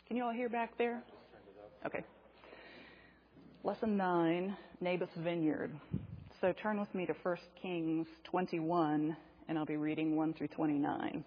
Can you all hear back there? Okay. Lesson 9, Naboth's Vineyard. So turn with me to 1 Kings 21, and I'll be reading 1 through 29.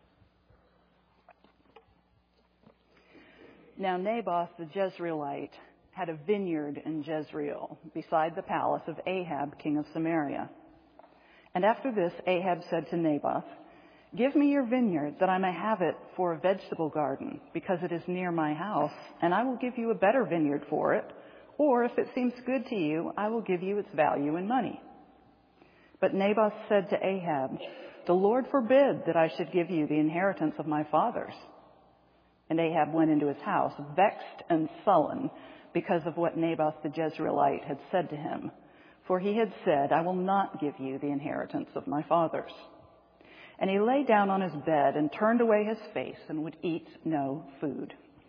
Now Naboth the Jezreelite had a vineyard in Jezreel, beside the palace of Ahab, king of Samaria. And after this, Ahab said to Naboth, "Give me your vineyard, that I may have it for a vegetable garden, because it is near my house, and I will give you a better vineyard for it. Or if it seems good to you, I will give you its value in money." But Naboth said to Ahab, "The Lord forbid that I should give you the inheritance of my fathers." And Ahab went into his house, vexed and sullen, because of what Naboth the Jezreelite had said to him. For he had said, "I will not give you the inheritance of my fathers." And he lay down on his bed and turned away his face and would eat no food.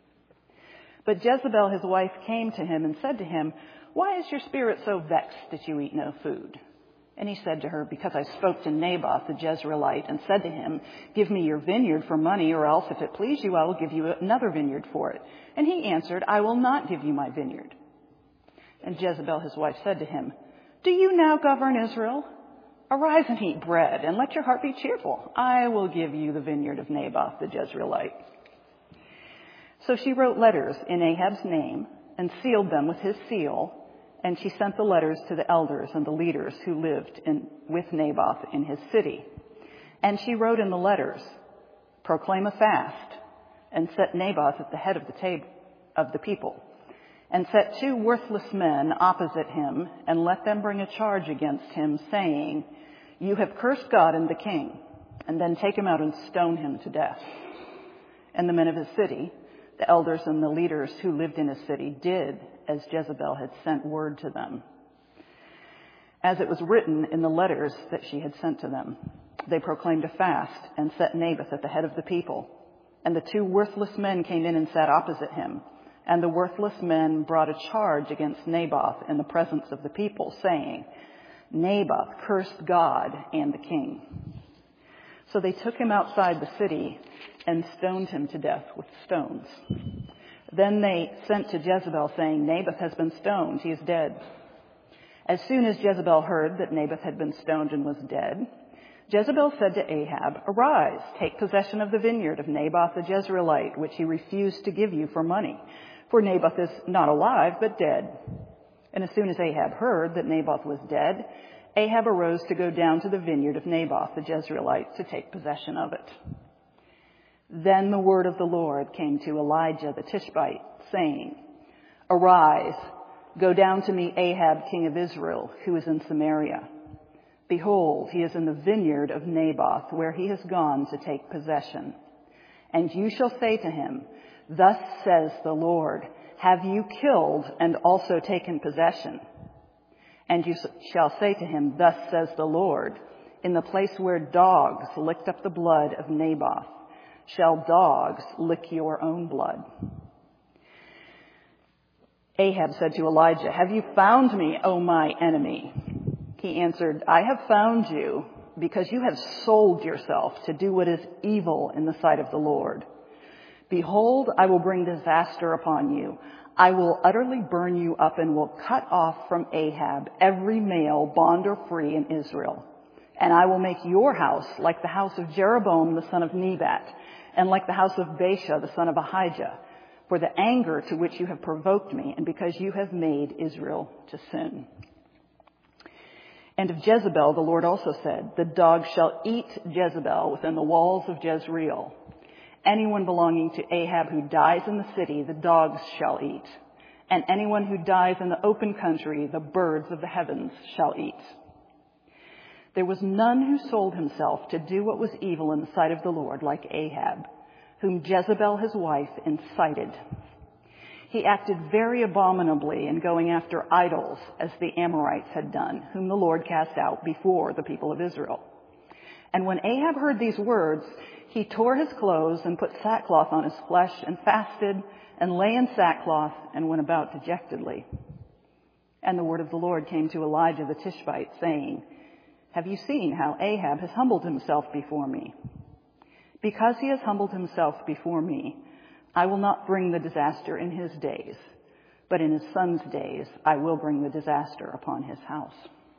But Jezebel, his wife, came to him and said to him, "Why is your spirit so vexed that you eat no food?" And he said to her, "Because I spoke to Naboth the Jezreelite and said to him, 'Give me your vineyard for money, or else, if it please you, I will give you another vineyard for it.' And he answered, 'I will not give you my vineyard.' And Jezebel, his wife, said to him, 'Do you now govern Israel? Arise and eat bread, and let your heart be cheerful. I will give you the vineyard of Naboth the Jezreelite.' So she wrote letters in Ahab's name and sealed them with his seal, and she sent the letters to the elders and the leaders who lived with Naboth in his city. And she wrote in the letters, 'Proclaim a fast, and set Naboth at the head of the table of the people, and set 2 worthless men opposite him, and let them bring a charge against him, saying, "You have cursed God and the king," and then take him out and stone him to death." And the men of his city, the elders and the leaders who lived in his city, did as Jezebel had sent word to them, as it was written in the letters that she had sent to them. They proclaimed a fast and set Naboth at the head of the people. And the 2 worthless men came in and sat opposite him. And the worthless men brought a charge against Naboth in the presence of the people, saying, "Naboth cursed God and the king." So they took him outside the city and stoned him to death with stones. Then they sent to Jezebel, saying, "Naboth has been stoned. He is dead." As soon as Jezebel heard that Naboth had been stoned and was dead, Jezebel said to Ahab, "Arise, take possession of the vineyard of Naboth the Jezreelite, which he refused to give you for money. For Naboth is not alive, but dead." And as soon as Ahab heard that Naboth was dead, Ahab arose to go down to the vineyard of Naboth the Jezreelite to take possession of it. Then the word of the Lord came to Elijah the Tishbite, saying, "Arise, go down to meet Ahab, king of Israel, who is in Samaria. Behold, he is in the vineyard of Naboth, where he has gone to take possession. And you shall say to him, 'Thus says the Lord, have you killed and also taken possession?' And you shall say to him, 'Thus says the Lord, in the place where dogs licked up the blood of Naboth, shall dogs lick your own blood.'" Ahab said to Elijah, "Have you found me, O my enemy?" He answered, "I have found you because you have sold yourself to do what is evil in the sight of the Lord. Behold, I will bring disaster upon you. I will utterly burn you up and will cut off from Ahab every male, bond or free, in Israel. And I will make your house like the house of Jeroboam the son of Nebat, and like the house of Baasha the son of Ahijah, for the anger to which you have provoked me, and because you have made Israel to sin." And of Jezebel the Lord also said, "The dogs shall eat Jezebel within the walls of Jezreel. Anyone belonging to Ahab who dies in the city, the dogs shall eat. And anyone who dies in the open country, the birds of the heavens shall eat." There was none who sold himself to do what was evil in the sight of the Lord like Ahab, whom Jezebel his wife incited. He acted very abominably in going after idols, as the Amorites had done, whom the Lord cast out before the people of Israel. And when Ahab heard these words, he tore his clothes and put sackcloth on his flesh and fasted and lay in sackcloth and went about dejectedly. And the word of the Lord came to Elijah the Tishbite, saying, "Have you seen how Ahab has humbled himself before me? Because he has humbled himself before me, I will not bring the disaster in his days, but in his son's days I will bring the disaster upon his house.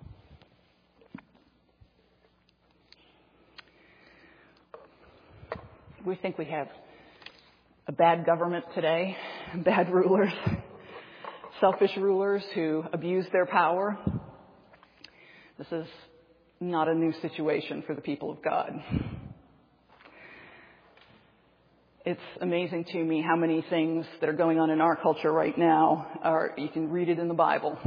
We think we have a bad government today, bad rulers, selfish rulers who abuse their power. This is not a new situation for the people of God. It's amazing to me how many things that are going on in our culture right now you can read it in the Bible.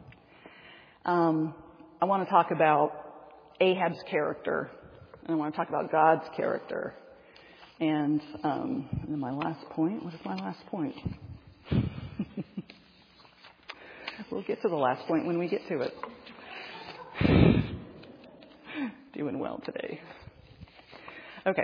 I want to talk about Ahab's character, and I want to talk about God's character. And then my last point, what is my last point? We'll get to the last point when we get to it. Doing well today. Okay.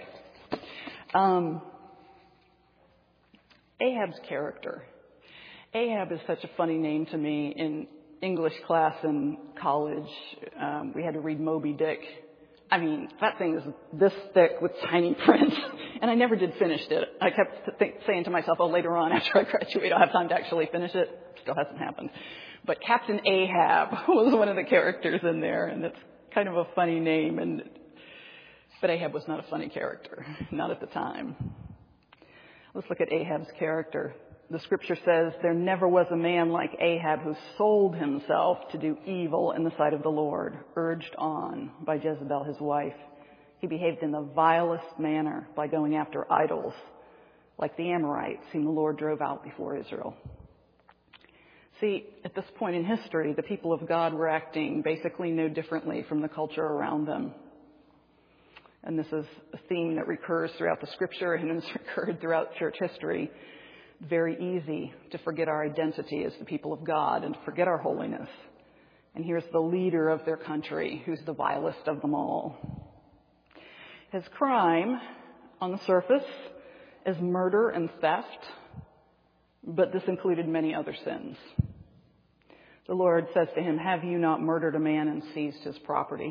Ahab's character. Ahab is such a funny name to me. In English class in college, we had to read Moby Dick. I mean, that thing is this thick with tiny print, and I never did finish it. I kept saying to myself, oh, later on after I graduate, I'll have time to actually finish it. Still hasn't happened. But Captain Ahab was one of the characters in there, and it's kind of a funny name. But Ahab was not a funny character, not at the time. Let's look at Ahab's character. The scripture says, there never was a man like Ahab who sold himself to do evil in the sight of the Lord, urged on by Jezebel, his wife. He behaved in the vilest manner by going after idols, like the Amorites, whom the Lord drove out before Israel. See, at this point in history, the people of God were acting basically no differently from the culture around them. And this is a theme that recurs throughout the scripture and has recurred throughout church history. Very easy to forget our identity as the people of God and to forget our holiness. And here's the leader of their country, who's the vilest of them all. His crime, on the surface, is murder and theft, but this included many other sins. The Lord says to him, have you not murdered a man and seized his property?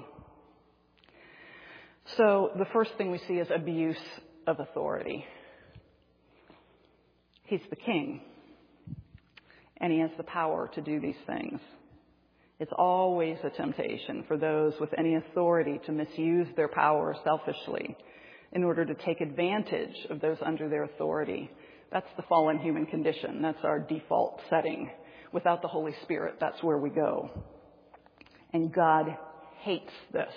So the first thing we see is abuse of authority. He's the king, and he has the power to do these things. It's always a temptation for those with any authority to misuse their power selfishly in order to take advantage of those under their authority. That's the fallen human condition. That's our default setting. Without the Holy Spirit, that's where we go. And God hates this.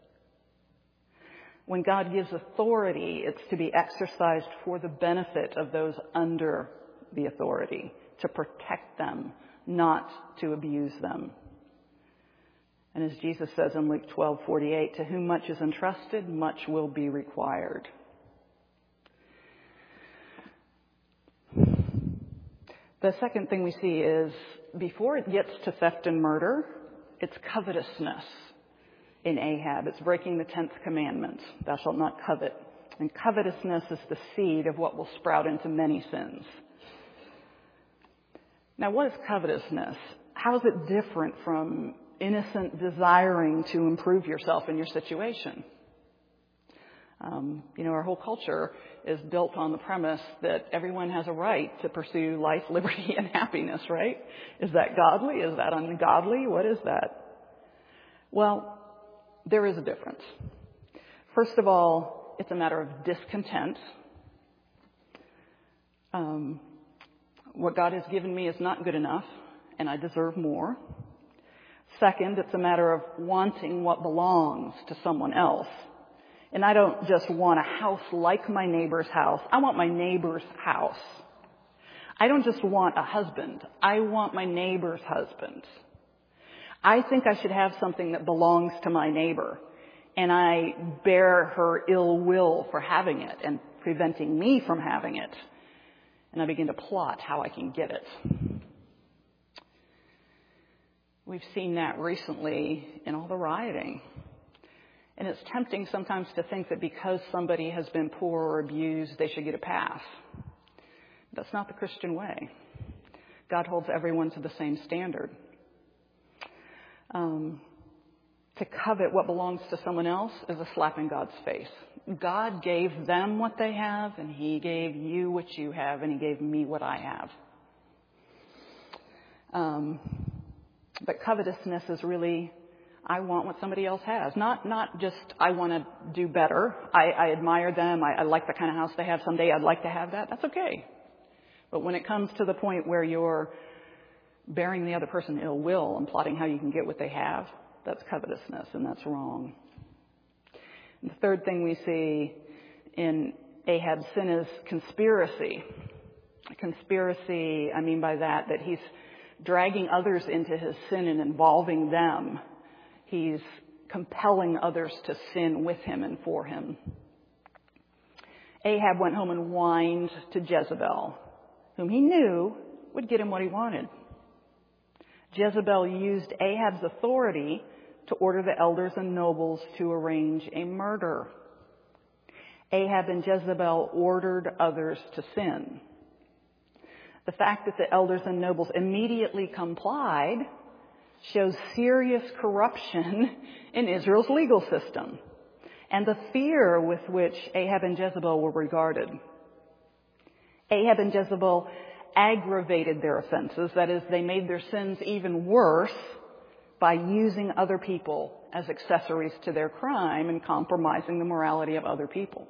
When God gives authority, it's to be exercised for the benefit of those under the authority, to protect them, not to abuse them. And as Jesus says in Luke 12:48, to whom much is entrusted, much will be required. The second thing we see is, before it gets to theft and murder, it's covetousness. In Ahab, it's breaking the 10th commandment, thou shalt not covet. And covetousness is the seed of what will sprout into many sins. Now, what is covetousness? How is it different from innocent desiring to improve yourself in your situation? Our whole culture is built on the premise that everyone has a right to pursue life, liberty, and happiness, right? Is that godly? Is that ungodly? What is that? Well, there is a difference. First of all, it's a matter of discontent. What God has given me is not good enough, and I deserve more. Second, it's a matter of wanting what belongs to someone else. And I don't just want a house like my neighbor's house. I want my neighbor's house. I don't just want a husband. I want my neighbor's husband. I think I should have something that belongs to my neighbor, and I bear her ill will for having it and preventing me from having it. And I begin to plot how I can get it. We've seen that recently in all the rioting. And it's tempting sometimes to think that because somebody has been poor or abused, they should get a pass. That's not the Christian way. God holds everyone to the same standard. To covet what belongs to someone else is a slap in God's face. God gave them what they have, and He gave you what you have, and He gave me what I have. But covetousness is really, I want what somebody else has. Not just, I want to do better. I admire them. I like the kind of house they have. Someday I'd like to have that. That's okay. But when it comes to the point where you're bearing the other person ill will and plotting how you can get what they have, that's covetousness, and that's wrong. And the third thing we see in Ahab's sin is conspiracy. Conspiracy, I mean by that he's dragging others into his sin and involving them. He's compelling others to sin with him and for him. Ahab went home and whined to Jezebel, whom he knew would get him what he wanted. Jezebel used Ahab's authority to order the elders and nobles to arrange a murder. Ahab and Jezebel ordered others to sin. The fact that the elders and nobles immediately complied shows serious corruption in Israel's legal system and the fear with which Ahab and Jezebel were regarded. Ahab and Jezebel aggravated their offenses. That is, they made their sins even worse by using other people as accessories to their crime and compromising the morality of other people.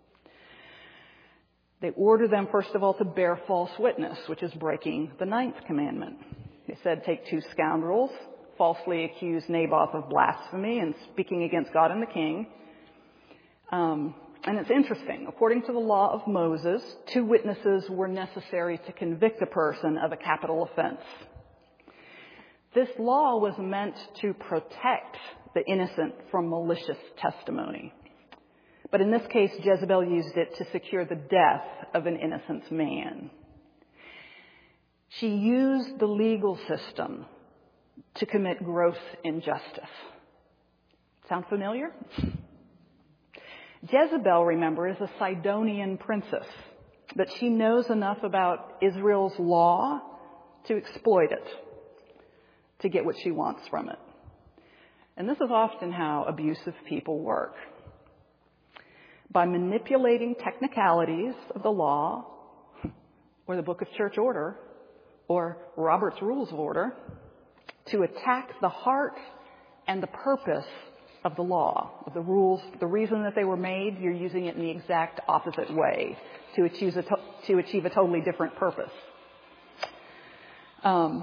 They ordered them, first of all, to bear false witness, which is breaking the 9th commandment. They said, take 2 scoundrels, falsely accuse Naboth of blasphemy and speaking against God and the king. And it's interesting. According to the law of Moses, 2 witnesses were necessary to convict a person of a capital offense. This law was meant to protect the innocent from malicious testimony. But in this case, Jezebel used it to secure the death of an innocent man. She used the legal system to commit gross injustice. Sound familiar? Jezebel, remember, is a Sidonian princess, but she knows enough about Israel's law to exploit it, to get what she wants from it. And this is often how abusive people work. By manipulating technicalities of the law, or the Book of Church Order, or Robert's Rules of Order, to attack the heart and the purpose of the law, of the rules, the reason that they were made, you're using it in the exact opposite way to achieve a totally different purpose. The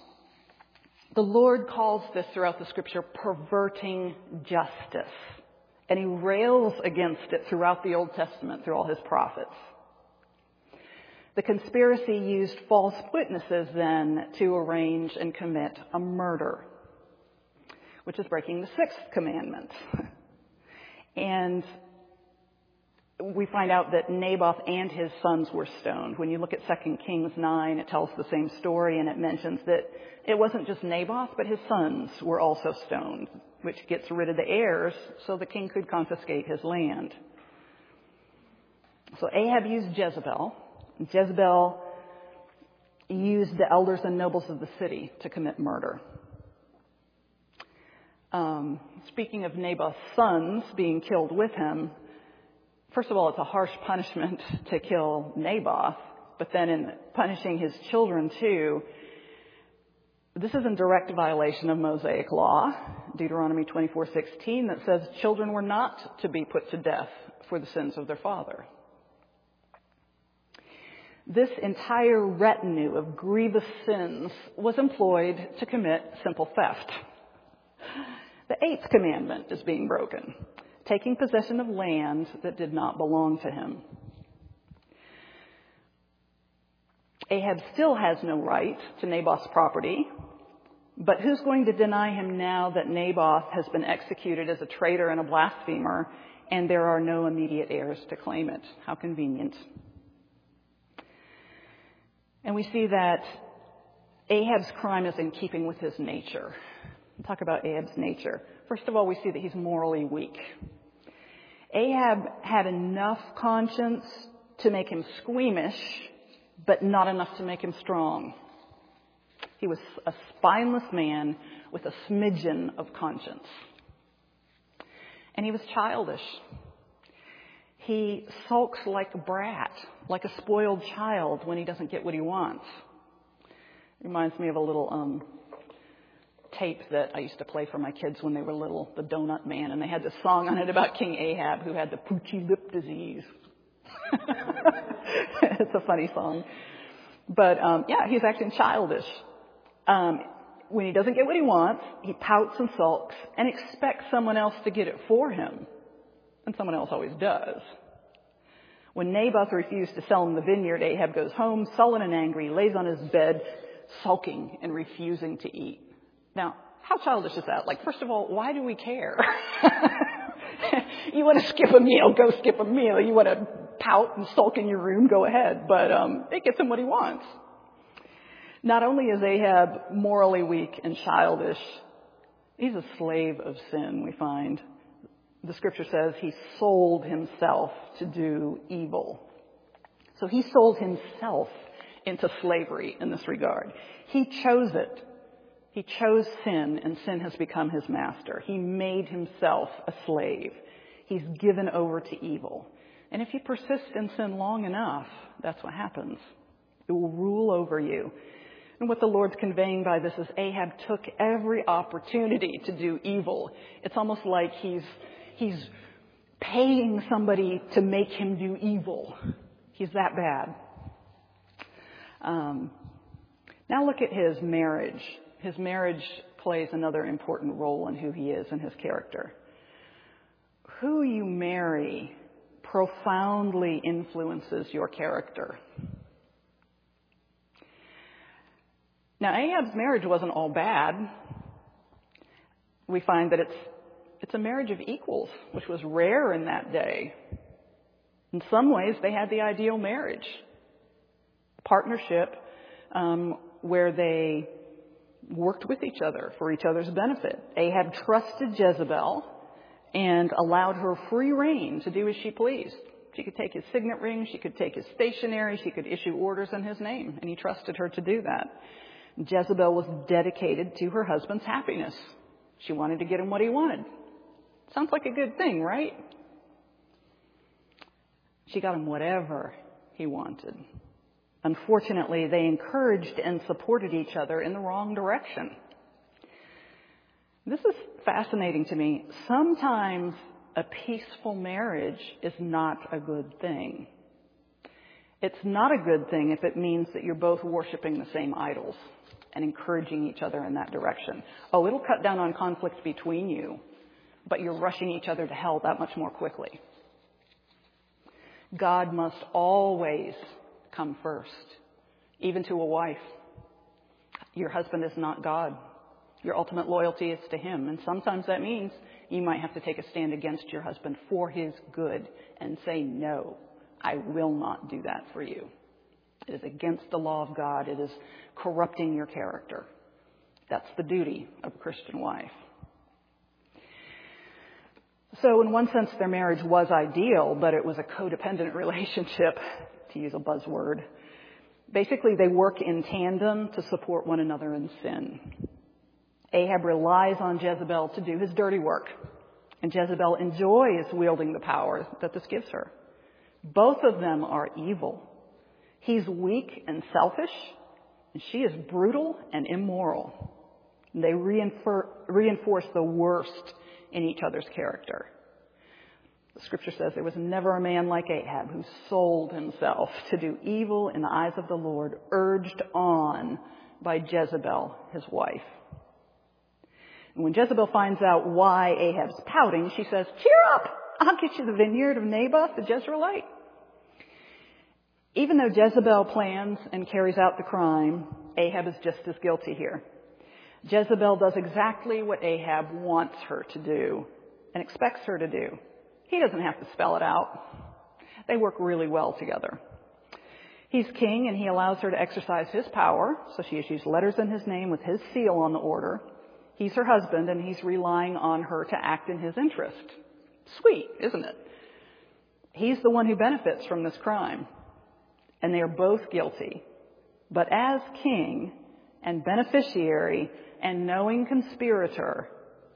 Lord calls this throughout the Scripture perverting justice. And He rails against it throughout the Old Testament, through all His prophets. The conspiracy used false witnesses then to arrange and commit a murder, which is breaking the 6th commandment. And we find out that Naboth and his sons were stoned. When you look at 2 Kings 9, it tells the same story, and it mentions that it wasn't just Naboth, but his sons were also stoned, which gets rid of the heirs so the king could confiscate his land. So Ahab used Jezebel. Jezebel used the elders and nobles of the city to commit murder. Speaking of Naboth's sons being killed with him, first of all, it's a harsh punishment to kill Naboth, but then in punishing his children too, this is in direct violation of Mosaic law, Deuteronomy 24:16, that says children were not to be put to death for the sins of their father. This entire retinue of grievous sins was employed to commit simple theft. The 8th commandment is being broken, taking possession of land that did not belong to him. Ahab still has no right to Naboth's property, but who's going to deny him now that Naboth has been executed as a traitor and a blasphemer, and there are no immediate heirs to claim it? How convenient. And we see that Ahab's crime is in keeping with his nature. We'll talk about Ahab's nature. First of all, we see that he's morally weak. Ahab had enough conscience to make him squeamish, but not enough to make him strong. He was a spineless man with a smidgen of conscience. And he was childish. He sulks like a brat, like a spoiled child when he doesn't get what he wants. Reminds me of a little tape that I used to play for my kids when they were little, The Donut Man, and they had this song on it about King Ahab who had the poochy lip disease. It's a funny song. But he's acting childish. When he doesn't get what he wants, he pouts and sulks and expects someone else to get it for him. And someone else always does. When Naboth refused to sell him the vineyard, Ahab goes home, sullen and angry, lays on his bed, sulking and refusing to eat. Now, how childish is that? Like, first of all, why do we care? You want to skip a meal, go skip a meal. You want to pout and sulk in your room, go ahead. But it gets him what he wants. Not only is Ahab morally weak and childish, he's a slave of sin, we find. The scripture says he sold himself to do evil. So he sold himself into slavery in this regard. He chose it. He chose sin, and sin has become his master. He made himself a slave. He's given over to evil. And if you persist in sin long enough, that's what happens. It will rule over you. And what the Lord's conveying by this is Ahab took every opportunity to do evil. It's almost like he's paying somebody to make him do evil. He's that bad. Now look at his marriage. His marriage plays another important role in who he is and his character. Who you marry profoundly influences your character. Now, Ahab's marriage wasn't all bad. We find that it's a marriage of equals, which was rare in that day. In some ways, they had the ideal marriage. Partnership where they worked with each other for each other's benefit. Ahab trusted Jezebel and allowed her free rein to do as she pleased. She could take his signet ring, she could take his stationery, she could issue orders in his name, and he trusted her to do that. Jezebel was dedicated to her husband's happiness. She wanted to get him what he wanted. Sounds like a good thing, right? She got him whatever he wanted. Unfortunately, they encouraged and supported each other in the wrong direction. This is fascinating to me. Sometimes a peaceful marriage is not a good thing. It's not a good thing if it means that you're both worshiping the same idols and encouraging each other in that direction. Oh, it'll cut down on conflict between you, but you're rushing each other to hell that much more quickly. God must always come first, even to a wife. Your husband is not God. Your ultimate loyalty is to him. And sometimes that means you might have to take a stand against your husband for his good and say, no, I will not do that for you. It is against the law of God. It is corrupting your character. That's the duty of a Christian wife. So in one sense, their marriage was ideal, but it was a codependent relationship, to use a buzzword. Basically, they work in tandem to support one another in sin. Ahab relies on Jezebel to do his dirty work, and Jezebel enjoys wielding the power that this gives her. Both of them are evil. He's weak and selfish, and she is brutal and immoral. And they reinforce the worst in each other's character. The scripture says there was never a man like Ahab who sold himself to do evil in the eyes of the Lord, urged on by Jezebel, his wife. And when Jezebel finds out why Ahab's pouting, she says, cheer up, I'll get you the vineyard of Naboth the Jezreelite. Even though Jezebel plans and carries out the crime, Ahab is just as guilty here. Jezebel does exactly what Ahab wants her to do and expects her to do. He doesn't have to spell it out. They work really well together. He's king and he allows her to exercise his power, so she issues letters in his name with his seal on the order. He's her husband and he's relying on her to act in his interest. Sweet, isn't it? He's the one who benefits from this crime. And they are both guilty. But as king and beneficiary and knowing conspirator,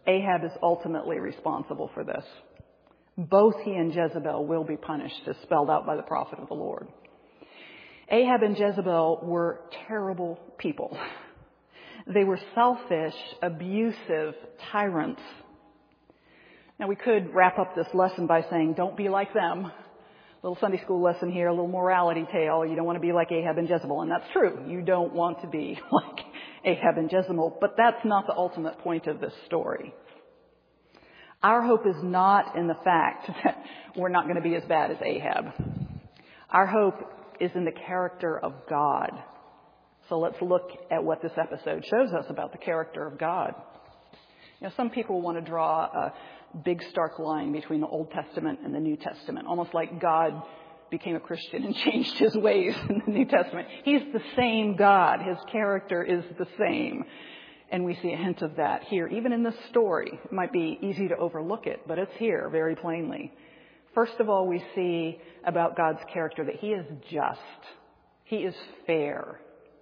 Ahab is ultimately responsible for this. Both he and Jezebel will be punished, as spelled out by the prophet of the Lord. Ahab and Jezebel were terrible people. They were selfish, abusive tyrants. Now, we could wrap up this lesson by saying, don't be like them. A little Sunday school lesson here, a little morality tale. You don't want to be like Ahab and Jezebel. And that's true. You don't want to be like Ahab and Jezebel. But that's not the ultimate point of this story. Our hope is not in the fact that we're not going to be as bad as Ahab. Our hope is in the character of God. So let's look at what this episode shows us about the character of God. You know, some people want to draw a big stark line between the Old Testament and the New Testament, almost like God became a Christian and changed his ways in the New Testament. He's the same God. His character is the same. And we see a hint of that here, even in this story. It might be easy to overlook it, but it's here very plainly. First of all, we see about God's character that he is just. He is fair.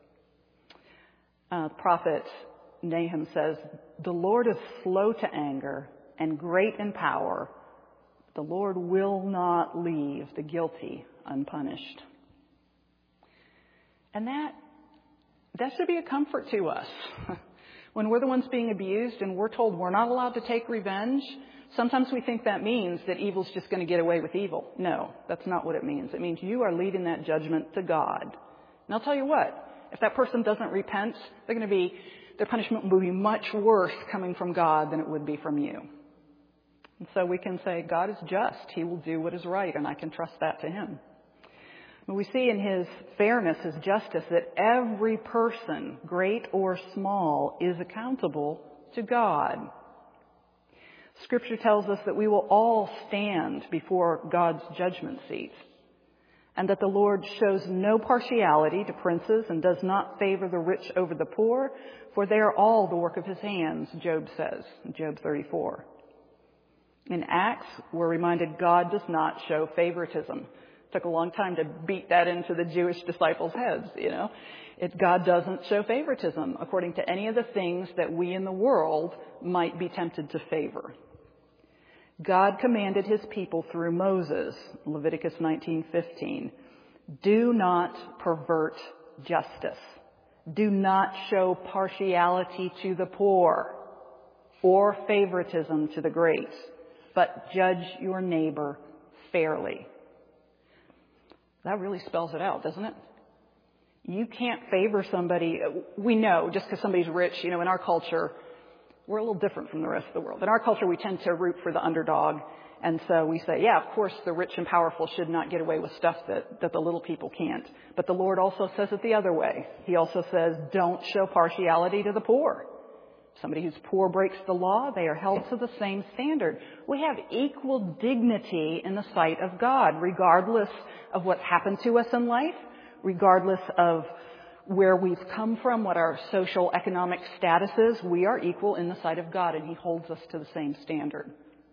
The prophet Nahum says, "The Lord is slow to anger and great in power. The Lord will not leave the guilty unpunished." And that should be a comfort to us. When we're the ones being abused and we're told we're not allowed to take revenge, sometimes we think that means that evil's just going to get away with evil. No, that's not what it means. It means you are leading that judgment to God. And I'll tell you what, if that person doesn't repent, their punishment will be much worse coming from God than it would be from you. And so we can say, God is just. He will do what is right, and I can trust that to him. We see in his fairness, his justice, that every person, great or small, is accountable to God. Scripture tells us that we will all stand before God's judgment seat, and that the Lord shows no partiality to princes and does not favor the rich over the poor, for they are all the work of his hands, Job says, in Job 34. In Acts, we're reminded God does not show favoritism. It took a long time to beat that into the Jewish disciples' heads, God doesn't show favoritism according to any of the things that we in the world might be tempted to favor. God commanded his people through Moses, Leviticus 19:15, do not pervert justice. Do not show partiality to the poor or favoritism to the great, but judge your neighbor fairly. That really spells it out, doesn't it? You can't favor somebody. We know just because somebody's rich, in our culture, we're a little different from the rest of the world. In our culture, we tend to root for the underdog. And so we say, yeah, of course, the rich and powerful should not get away with stuff that the little people can't. But the Lord also says it the other way. He also says, don't show partiality to the poor. Somebody who's poor breaks the law, they are held to the same standard. We have equal dignity in the sight of God, regardless of what's happened to us in life, regardless of where we've come from, what our social economic status is. We are equal in the sight of God, and he holds us to the same standard.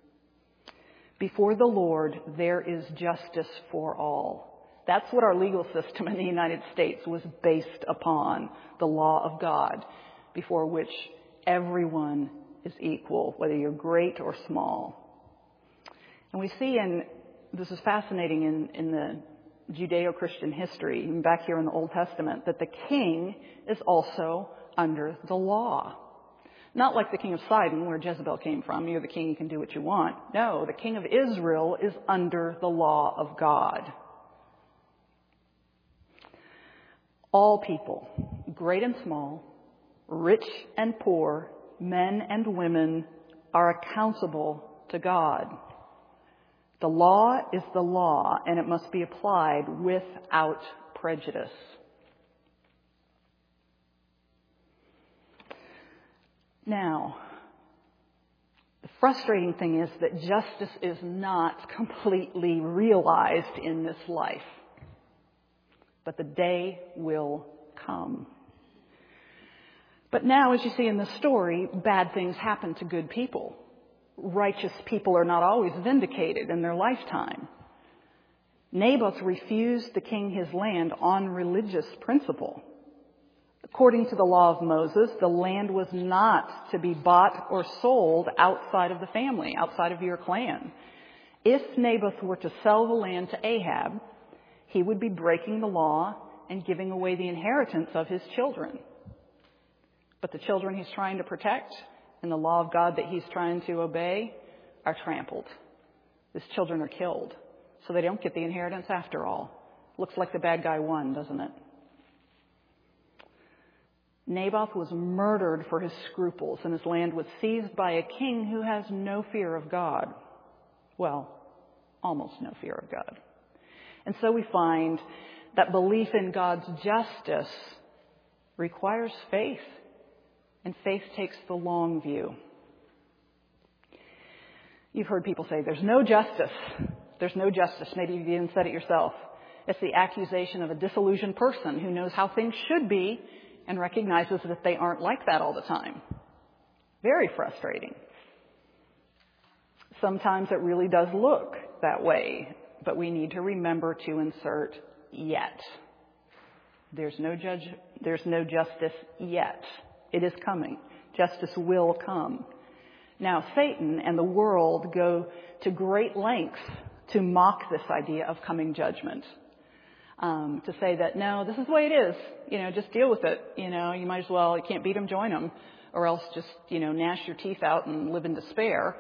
Before the Lord, there is justice for all. That's what our legal system in the United States was based upon, the law of God, before which everyone is equal, whether you're great or small. And we see this is fascinating in the Judeo-Christian history, even back here in the Old Testament, that the king is also under the law. Not like the king of Sidon, where Jezebel came from. You're the king, you can do what you want. No, the king of Israel is under the law of God. All people, great and small, rich and poor, men and women, are accountable to God. The law is the law, and it must be applied without prejudice. Now, the frustrating thing is that justice is not completely realized in this life. But the day will come. But now, as you see in the story, bad things happen to good people. Righteous people are not always vindicated in their lifetime. Naboth refused the king his land on religious principle. According to the law of Moses, the land was not to be bought or sold outside of the family, outside of your clan. If Naboth were to sell the land to Ahab, he would be breaking the law and giving away the inheritance of his children. But the children he's trying to protect and the law of God that he's trying to obey are trampled. His children are killed, so they don't get the inheritance after all. Looks like the bad guy won, doesn't it? Naboth was murdered for his scruples, and his land was seized by a king who has no fear of God. Well, almost no fear of God. And so we find that belief in God's justice requires faith, and faith takes the long view. You've heard people say, there's no justice. There's no justice. Maybe you've even said it yourself. It's the accusation of a disillusioned person who knows how things should be and recognizes that they aren't like that all the time. Very frustrating. Sometimes it really does look that way, but we need to remember to insert yet. There's no justice yet. It is coming. Justice will come. Now, Satan and the world go to great lengths to mock this idea of coming judgment. To say that, no, this is the way it is. Just deal with it. You might as well, you can't beat them, join them. Or else just, gnash your teeth out and live in despair.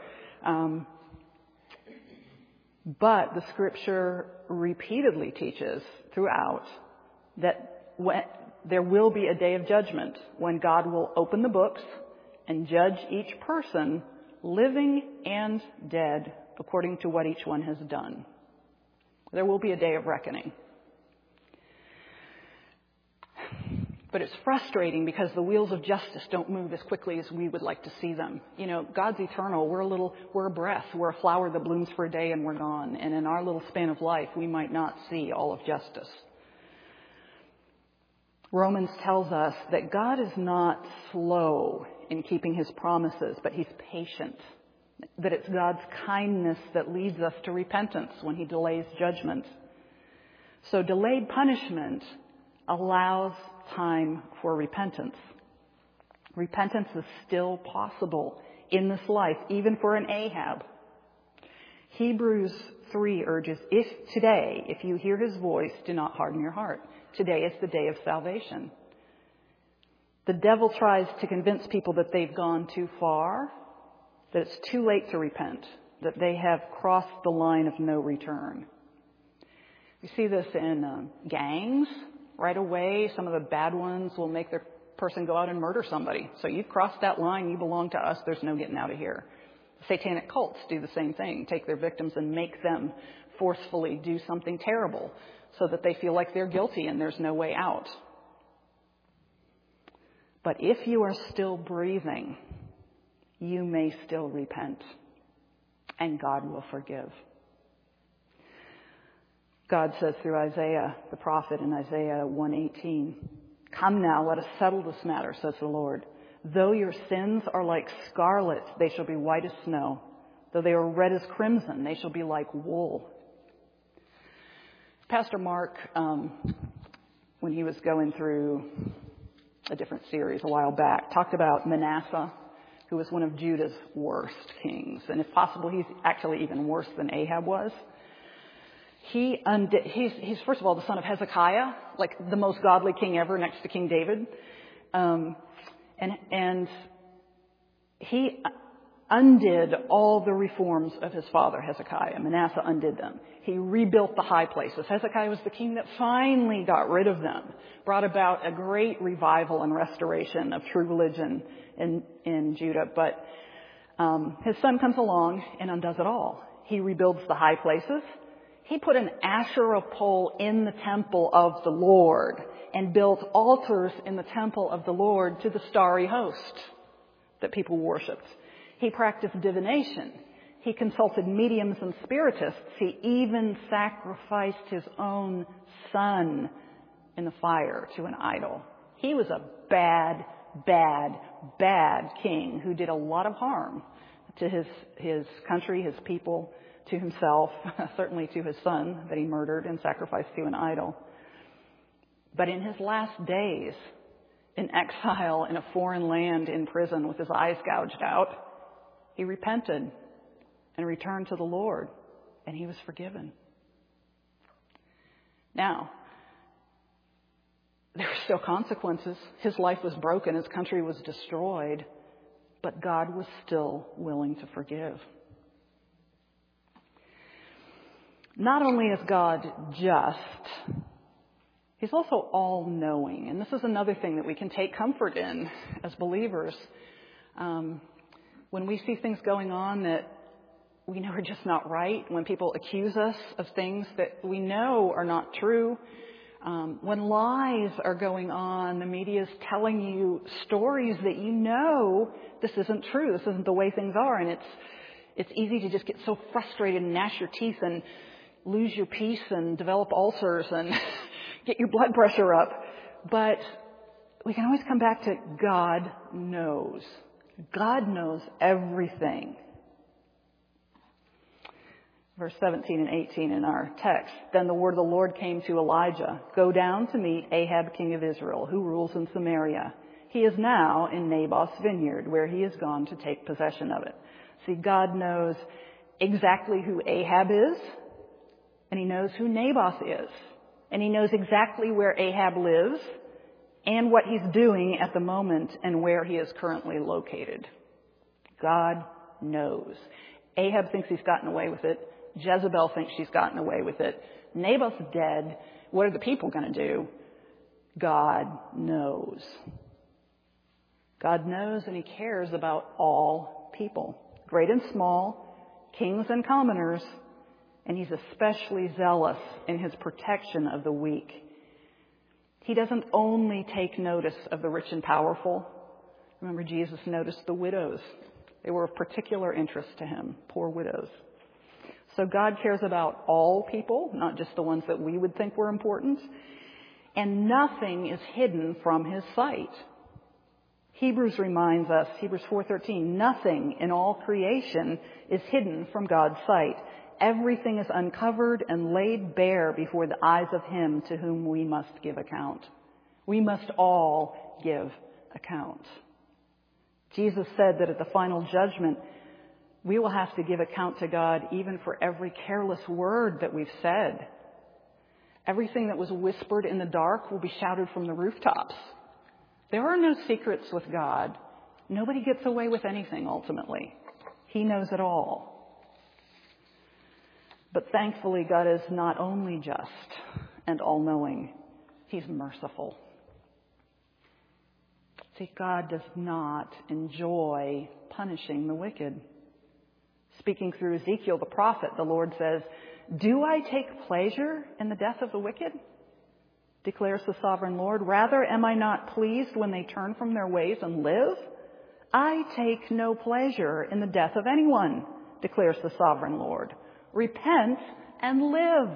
But the scripture repeatedly teaches throughout that there will be a day of judgment when God will open the books and judge each person, living and dead, according to what each one has done. There will be a day of reckoning. But it's frustrating because the wheels of justice don't move as quickly as we would like to see them. God's eternal. We're a breath. We're a flower that blooms for a day and we're gone. And in our little span of life, we might not see all of justice. Romans tells us that God is not slow in keeping his promises, but he's patient. That it's God's kindness that leads us to repentance when he delays judgment. So delayed punishment allows time for repentance. Repentance is still possible in this life, even for an Ahab. Hebrews 3 urges, if you hear his voice, do not harden your heart. Today is the day of salvation. The devil tries to convince people that they've gone too far, that it's too late to repent, that they have crossed the line of no return. You see this in gangs. Right away, some of the bad ones will make their person go out and murder somebody. So you've crossed that line. You belong to us. There's no getting out of here. Satanic cults do the same thing. Take their victims and make them forcefully do something terrible so that they feel like they're guilty and there's no way out. But if you are still breathing, you may still repent, and God will forgive. God says through Isaiah, the prophet, in Isaiah 1:18, "Come now, let us settle this matter, says the Lord. Though your sins are like scarlet, they shall be white as snow. Though they are red as crimson, they shall be like wool." Pastor Mark, when he was going through a different series a while back, talked about Manasseh, who was one of Judah's worst kings. And if possible, he's actually even worse than Ahab was. He's first of all the son of Hezekiah, like the most godly king ever next to King David. And he undid all the reforms of his father Hezekiah. Manasseh undid them. He rebuilt the high places. Hezekiah was the king that finally got rid of them, brought about a great revival and restoration of true religion in Judah. But his son comes along and undoes it all. He rebuilds the high places. He put an Asherah pole in the temple of the Lord and built altars in the temple of the Lord to the starry host that people worshipped. He practiced divination. He consulted mediums and spiritists. He even sacrificed his own son in the fire to an idol. He was a bad, bad, bad king who did a lot of harm to his country, his people, to himself, certainly to his son that he murdered and sacrificed to an idol. But in his last days, in exile in a foreign land in prison with his eyes gouged out, he repented and returned to the Lord, and he was forgiven. Now, there were still consequences. His life was broken. His country was destroyed. But God was still willing to forgive. Not only is God just, he's also all-knowing. And this is another thing that we can take comfort in as believers. When we see things going on that we know are just not right, when people accuse us of things that we know are not true, when lies are going on, the media is telling you stories that you know this isn't true, this isn't the way things are, and it's easy to just get so frustrated and gnash your teeth and lose your peace and develop ulcers and get your blood pressure up. But we can always come back to God knows. God knows everything. Verse 17 and 18 in our text. Then the word of the Lord came to Elijah. Go down to meet Ahab, king of Israel, who rules in Samaria. He is now in Naboth's vineyard, where he has gone to take possession of it. See, God knows exactly who Ahab is, and he knows who Naboth is. And he knows exactly where Ahab lives and what he's doing at the moment and where he is currently located. God knows. Ahab thinks he's gotten away with it. Jezebel thinks she's gotten away with it. Naboth's dead. What are the people going to do? God knows. God knows, and he cares about all people, great and small, kings and commoners, and he's especially zealous in his protection of the weak. He doesn't only take notice of the rich and powerful. Remember, Jesus noticed the widows. They were of particular interest to him, poor widows. So God cares about all people, not just the ones that we would think were important. And nothing is hidden from his sight. Hebrews reminds us, Hebrews 4:13, nothing in all creation is hidden from God's sight. Everything is uncovered and laid bare before the eyes of him to whom we must give account. We must all give account. Jesus said that at the final judgment, we will have to give account to God even for every careless word that we've said. Everything that was whispered in the dark will be shouted from the rooftops. There are no secrets with God. Nobody gets away with anything ultimately. He knows it all. But thankfully, God is not only just and all-knowing, he's merciful. See, God does not enjoy punishing the wicked. Speaking through Ezekiel the prophet, the Lord says, "Do I take pleasure in the death of the wicked? Declares the sovereign Lord. Rather, am I not pleased when they turn from their ways and live? I take no pleasure in the death of anyone, declares the sovereign Lord. Repent and live."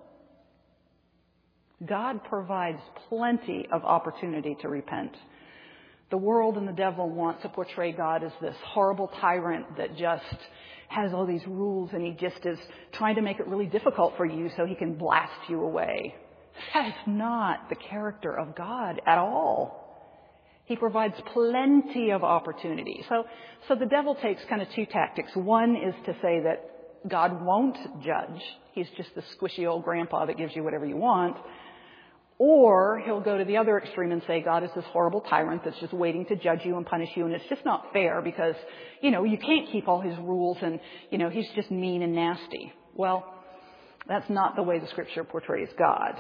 God provides plenty of opportunity to repent. The world and the devil want to portray God as this horrible tyrant that just has all these rules and he just is trying to make it really difficult for you so he can blast you away. That is not the character of God at all. He provides plenty of opportunity. So the devil takes kind of two tactics. One is to say that God won't judge. He's just the squishy old grandpa that gives you whatever you want. Or he'll go to the other extreme and say God is this horrible tyrant that's just waiting to judge you and punish you, and it's just not fair because, you can't keep all his rules and, he's just mean and nasty. Well, that's not the way the Scripture portrays God.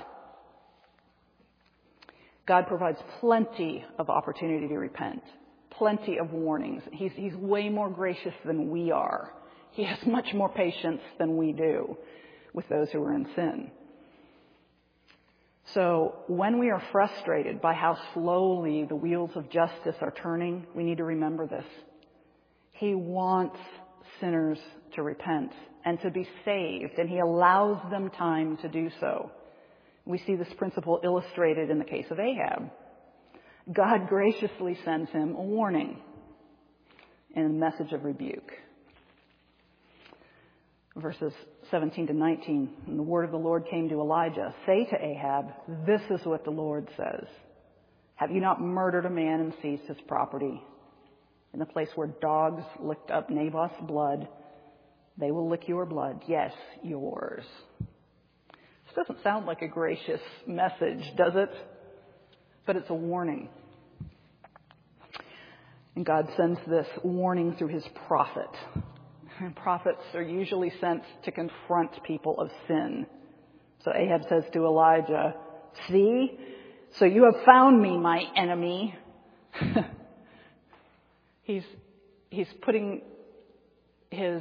God provides plenty of opportunity to repent, plenty of warnings. He's way more gracious than we are. He has much more patience than we do with those who are in sin. So when we are frustrated by how slowly the wheels of justice are turning, we need to remember this. He wants sinners to repent and to be saved, and he allows them time to do so. We see this principle illustrated in the case of Ahab. God graciously sends him a warning and a message of rebuke. Verses 17 to 19, and the word of the Lord came to Elijah. Say to Ahab, this is what the Lord says. Have you not murdered a man and seized his property? In the place where dogs licked up Naboth's blood, they will lick your blood. Yes, yours. This doesn't sound like a gracious message, does it? But it's a warning. And God sends this warning through his prophet. And prophets are usually sent to confront people of sin. So Ahab says to Elijah, "See, so you have found me, my enemy." He's putting his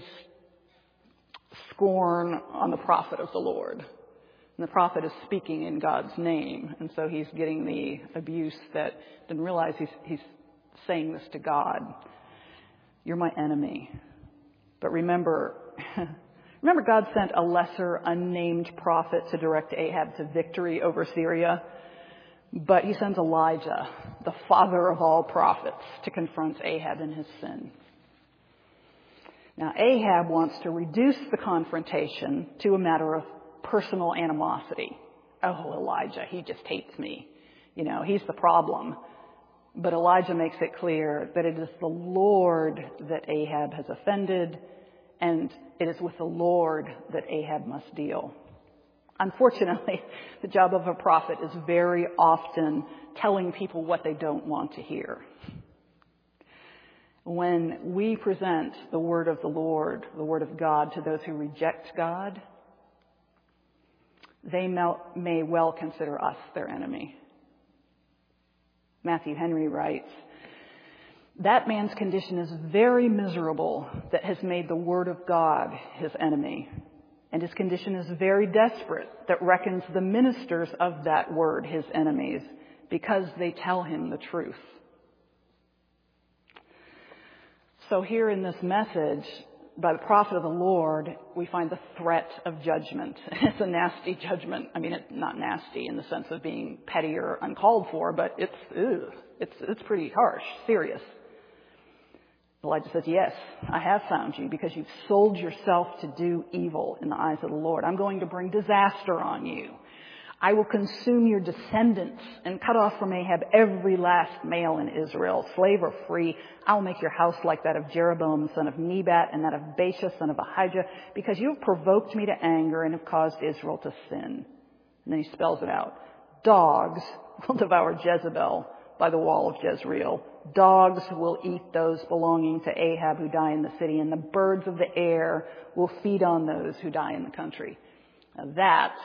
scorn on the prophet of the Lord. And the prophet is speaking in God's name. And so he's getting the abuse that didn't realize he's saying this to God. You're my enemy. But remember God sent a lesser unnamed prophet to direct Ahab to victory over Syria. But he sends Elijah, the father of all prophets, to confront Ahab in his sin. Now, Ahab wants to reduce the confrontation to a matter of personal animosity. Oh, Elijah, he just hates me. He's the problem. But Elijah makes it clear that it is the Lord that Ahab has offended, and it is with the Lord that Ahab must deal. Unfortunately, the job of a prophet is very often telling people what they don't want to hear. When we present the word of the Lord, the word of God, to those who reject God, they may well consider us their enemy. Matthew Henry writes, "That man's condition is very miserable that has made the word of God his enemy. And his condition is very desperate that reckons the ministers of that word his enemies, because they tell him the truth." So here in this message, by the prophet of the Lord, we find the threat of judgment. It's a nasty judgment. I mean, it's not nasty in the sense of being petty or uncalled for, but it's pretty harsh, serious. Elijah says, "Yes, I have found you because you've sold yourself to do evil in the eyes of the Lord. I'm going to bring disaster on you. I will consume your descendants and cut off from Ahab every last male in Israel, slave or free. I'll make your house like that of Jeroboam, son of Nebat, and that of Baasha, son of Ahijah, because you have provoked me to anger and have caused Israel to sin." And then he spells it out. "Dogs will devour Jezebel by the wall of Jezreel. Dogs will eat those belonging to Ahab who die in the city, and the birds of the air will feed on those who die in the country." Now that's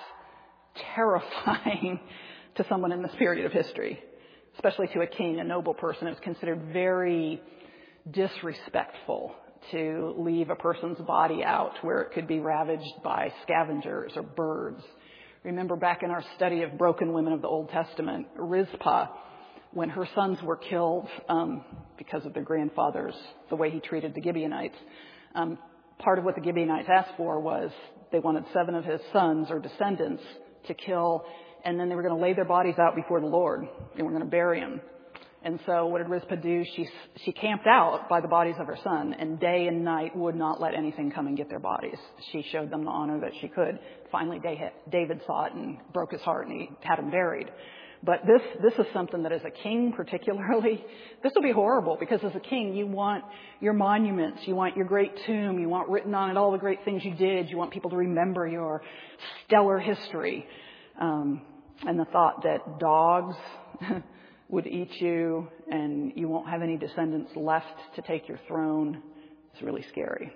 terrifying to someone in this period of history, especially to a king, a noble person. It was considered very disrespectful to leave a person's body out where it could be ravaged by scavengers or birds. Remember back in our study of broken women of the Old Testament, Rizpah, when her sons were killed because of their grandfathers, the way he treated the Gibeonites, part of what the Gibeonites asked for was they wanted 7 of his sons or descendants to kill, and then they were going to lay their bodies out before the Lord. They were going to bury them. And so what did Rizpah do? She camped out by the bodies of her son, and day and night would not let anything come and get their bodies. She showed them the honor that she could. Finally, David saw it and broke his heart, and he had him buried. But this is something that as a king particularly, this will be horrible, because as a king you want your monuments, you want your great tomb, you want written on it all the great things you did, you want people to remember your stellar history. And the thought that dogs would eat you and you won't have any descendants left to take your throne is really scary.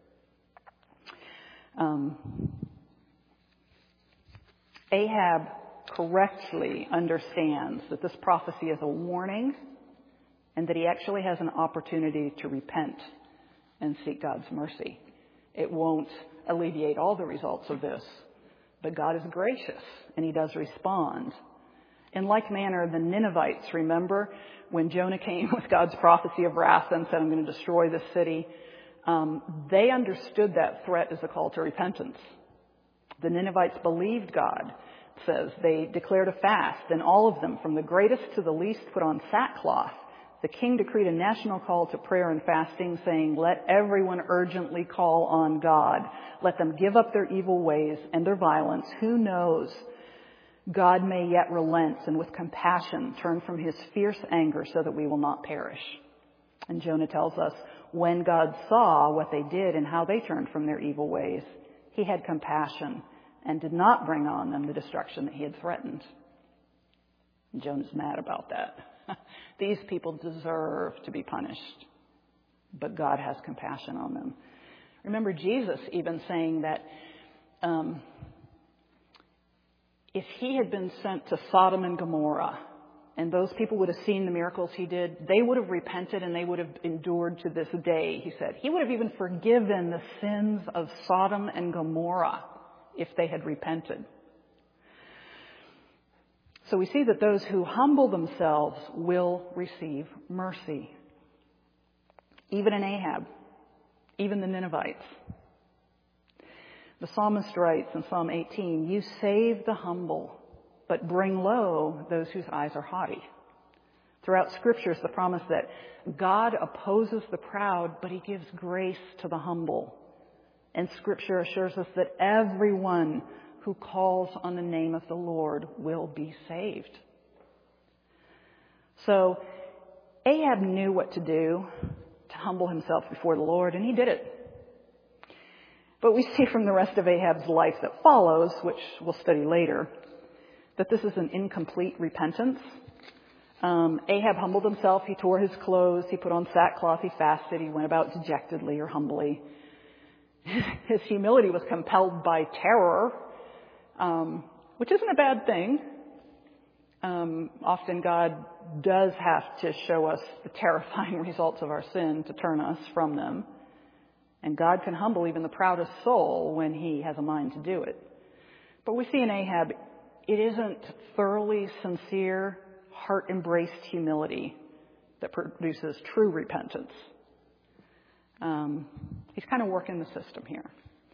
Ahab correctly understands that this prophecy is a warning and that he actually has an opportunity to repent and seek God's mercy. It won't alleviate all the results of this, but God is gracious and he does respond. In like manner, the Ninevites, remember when Jonah came with God's prophecy of wrath and said, "I'm going to destroy this city," they understood that threat as a call to repentance. The Ninevites believed God. Says they declared a fast, and all of them, from the greatest to the least, put on sackcloth. The king decreed a national call to prayer and fasting, saying, "Let everyone urgently call on God. Let them give up their evil ways and their violence. Who knows? God may yet relent and with compassion turn from his fierce anger so that we will not perish. And Jonah tells us, when God saw what they did and how they turned from their evil ways, he had compassion and did not bring on them the destruction that he had threatened. And Jonah's mad about that. These people deserve to be punished, but God has compassion on them. Remember Jesus even saying that if he had been sent to Sodom and Gomorrah, and those people would have seen the miracles he did, they would have repented and they would have endured to this day, he said. He would have even forgiven the sins of Sodom and Gomorrah if they had repented. So we see that those who humble themselves will receive mercy. Even in Ahab, even the Ninevites. The psalmist writes in Psalm 18, "You save the humble, but bring low those whose eyes are haughty." Throughout Scripture is the promise that God opposes the proud, but he gives grace to the humble. And Scripture assures us that everyone who calls on the name of the Lord will be saved. So Ahab knew what to do to humble himself before the Lord, and he did it. But we see from the rest of Ahab's life that follows, which we'll study later, that this is an incomplete repentance. Ahab humbled himself. He tore his clothes. He put on sackcloth. He fasted. He went about dejectedly or humbly. His humility was compelled by terror, which isn't a bad thing. Often God does have to show us the terrifying results of our sin to turn us from them. And God can humble even the proudest soul when he has a mind to do it. But we see in Ahab, it isn't thoroughly sincere, heart-embraced humility that produces true repentance. He's kind of working the system here.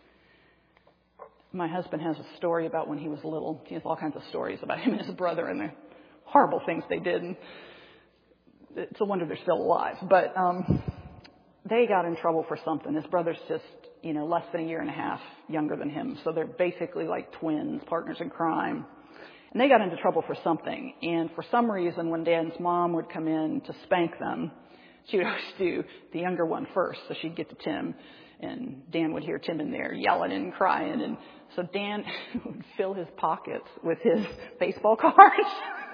My husband has a story about when he was little. He has all kinds of stories about him and his brother and the horrible things they did. And it's a wonder they're still alive. But they got in trouble for something. His brother's just, less than a year and a half younger than him. So they're basically like twins, partners in crime. And they got into trouble for something. And for some reason, when Dan's mom would come in to spank them, she would always do the younger one first. So she'd get to Tim. And Dan would hear Tim in there yelling and crying. And so Dan would fill his pockets with his baseball cards.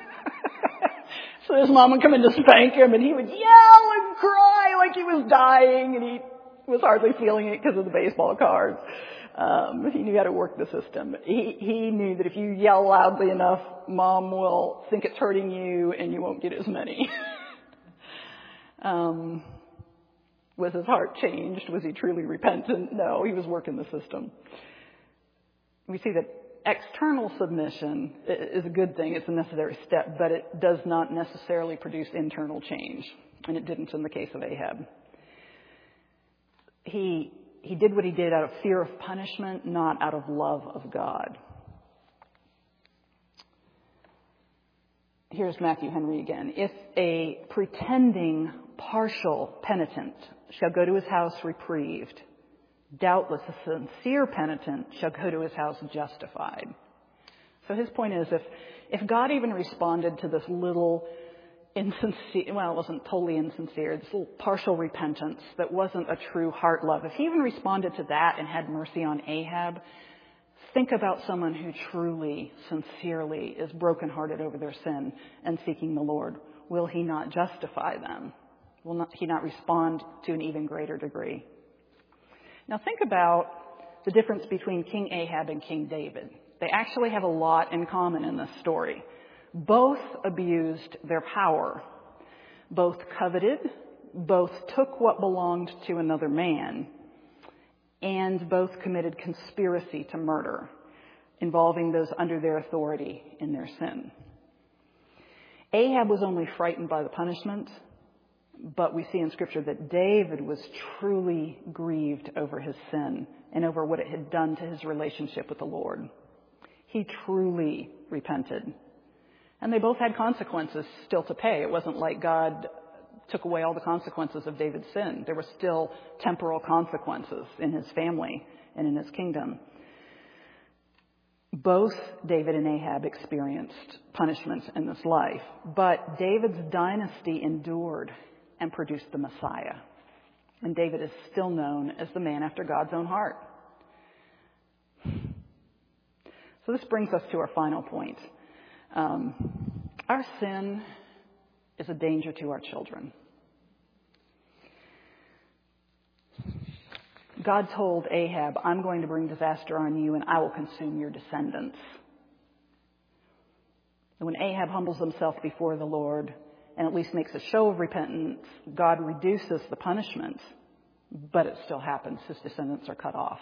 So his mom would come in to spank him, and he would yell and cry like he was dying, and he was hardly feeling it because of the baseball cards. He knew how to work the system. He knew that if you yell loudly enough, Mom will think it's hurting you, and you won't get as many. Was his heart changed? Was he truly repentant? No, he was working the system. We see that external submission is a good thing. It's a necessary step, but it does not necessarily produce internal change. And it didn't in the case of Ahab. He did what he did out of fear of punishment, not out of love of God. Here's Matthew Henry again. If a pretending partial penitent shall go to his house reprieved, doubtless a sincere penitent shall go to his house justified. So his point is, if God even responded to this little insincere, well, it wasn't totally insincere, this little partial repentance that wasn't a true heart love, if he even responded to that and had mercy on Ahab, think about someone who truly, sincerely is brokenhearted over their sin and seeking the Lord. Will he not justify them? Will he not respond to an even greater degree? Now think about the difference between King Ahab and King David. They actually have a lot in common in this story. Both abused their power. Both coveted. Both took what belonged to another man. And both committed conspiracy to murder, involving those under their authority in their sin. Ahab was only frightened by the punishment, but we see in Scripture that David was truly grieved over his sin and over what it had done to his relationship with the Lord. He truly repented. And they both had consequences still to pay. It wasn't like God took away all the consequences of David's sin. There were still temporal consequences in his family and in his kingdom. Both David and Ahab experienced punishments in this life, but David's dynasty endured and produced the Messiah. And David is still known as the man after God's own heart. So this brings us to our final point. Our sin is a danger to our children. God told Ahab, I'm going to bring disaster on you and I will consume your descendants. And when Ahab humbles himself before the Lord and at least makes a show of repentance, God reduces the punishment, but it still happens. His descendants are cut off.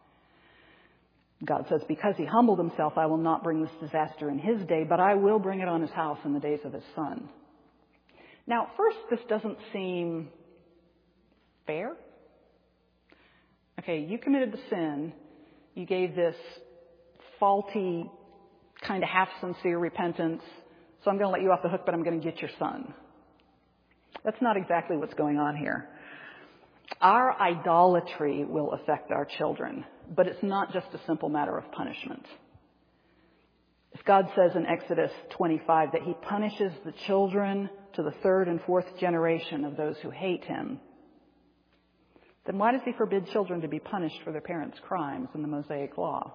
God says, because he humbled himself, I will not bring this disaster in his day, but I will bring it on his house in the days of his son. Now, at first, this doesn't seem fair. Okay, you committed the sin. You gave this faulty, kind of half-sincere repentance. So I'm going to let you off the hook, but I'm going to get your son. That's not exactly what's going on here. Our idolatry will affect our children, but it's not just a simple matter of punishment. If God says in Exodus 25 that he punishes the children to the third and fourth generation of those who hate him, then why does he forbid children to be punished for their parents' crimes in the Mosaic Law?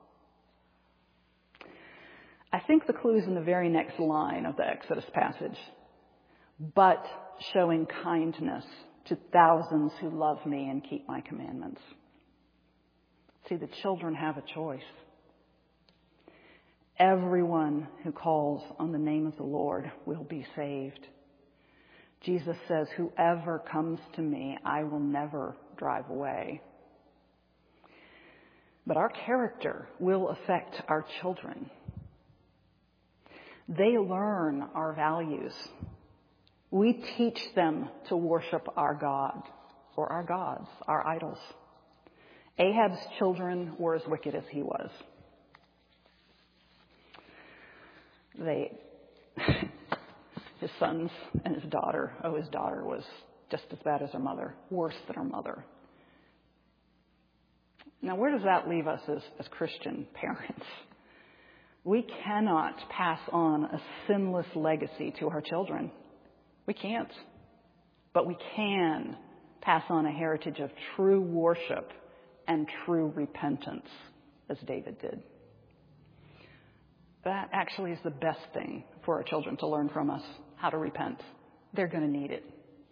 I think the clue's in the very next line of the Exodus passage. But showing kindness to thousands who love me and keep my commandments. See, the children have a choice. Everyone who calls on the name of the Lord will be saved. Jesus says, whoever comes to me, I will never drive away. But our character will affect our children. They learn our values. We teach them to worship our God, or our gods, our idols. Ahab's children were as wicked as he was. His sons and his daughter, his daughter was just as bad as her mother, worse than her mother. Now, where does that leave us as Christian parents? We cannot pass on a sinless legacy to our children. We can't. But we can pass on a heritage of true worship and true repentance, as David did. That actually is the best thing for our children to learn from us, how to repent. They're going to need it.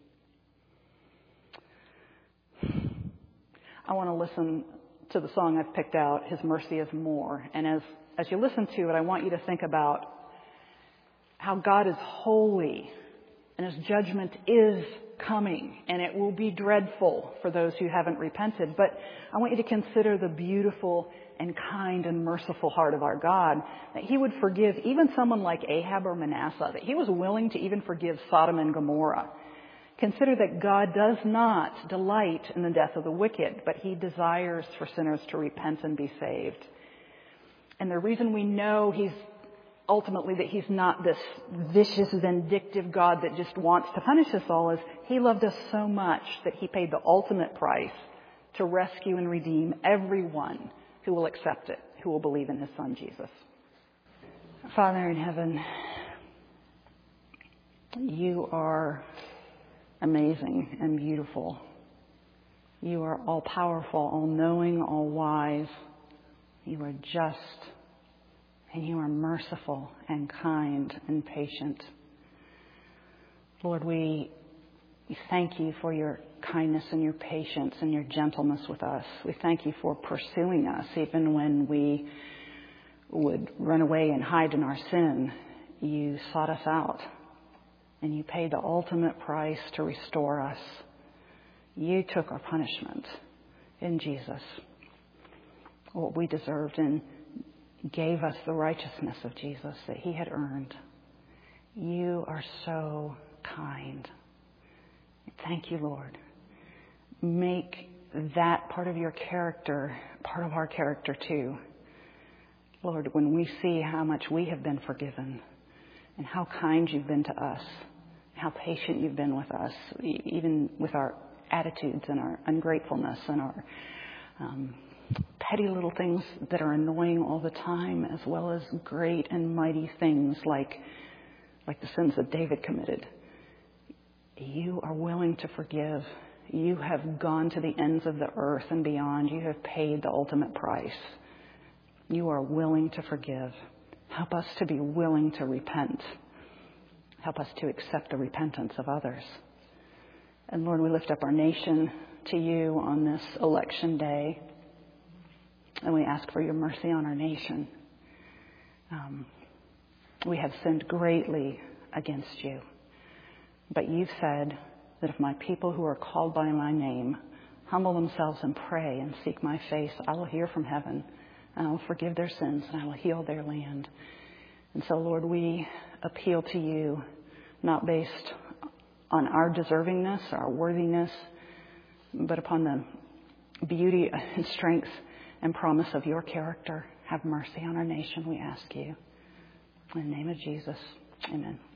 I want to listen to the song I've picked out, His Mercy is More. And as you listen to it, I want you to think about how God is holy and his judgment is coming, and it will be dreadful for those who haven't repented. But I want you to consider the beautiful and kind and merciful heart of our God, that he would forgive even someone like Ahab or Manasseh, that he was willing to even forgive Sodom and Gomorrah. Consider that God does not delight in the death of the wicked, but he desires for sinners to repent and be saved. And the reason we know ultimately that he's not this vicious, vindictive God that just wants to punish us all is he loved us so much that he paid the ultimate price to rescue and redeem everyone who will accept it, who will believe in his son, Jesus. Father in heaven, you are amazing and beautiful. You are all powerful, all knowing, all wise. You are just. And you are merciful and kind and patient. Lord, we thank you for your kindness and your patience and your gentleness with us. We thank you for pursuing us even when we would run away and hide in our sin. You sought us out and you paid the ultimate price to restore us. You took our punishment in Jesus, what we deserved, and gave us the righteousness of Jesus that he had earned. You are so kind. Thank you, Lord. Make that part of your character part of our character too. Lord, when we see how much we have been forgiven and how kind you've been to us, how patient you've been with us, even with our attitudes and our ungratefulness and our petty little things that are annoying all the time, as well as great and mighty things like the sins that David committed. You are willing to forgive. You have gone to the ends of the earth and beyond. You have paid the ultimate price. You are willing to forgive. Help us to be willing to repent. Help us to accept the repentance of others. And Lord, we lift up our nation to you on this election day. And we ask for your mercy on our nation. We have sinned greatly against you. But you've said that if my people who are called by my name humble themselves and pray and seek my face, I will hear from heaven and I will forgive their sins and I will heal their land. And so, Lord, we appeal to you, not based on our deservingness, our worthiness, but upon the beauty and strength and promise of your character. Have mercy on our nation, we ask you. In the name of Jesus, amen.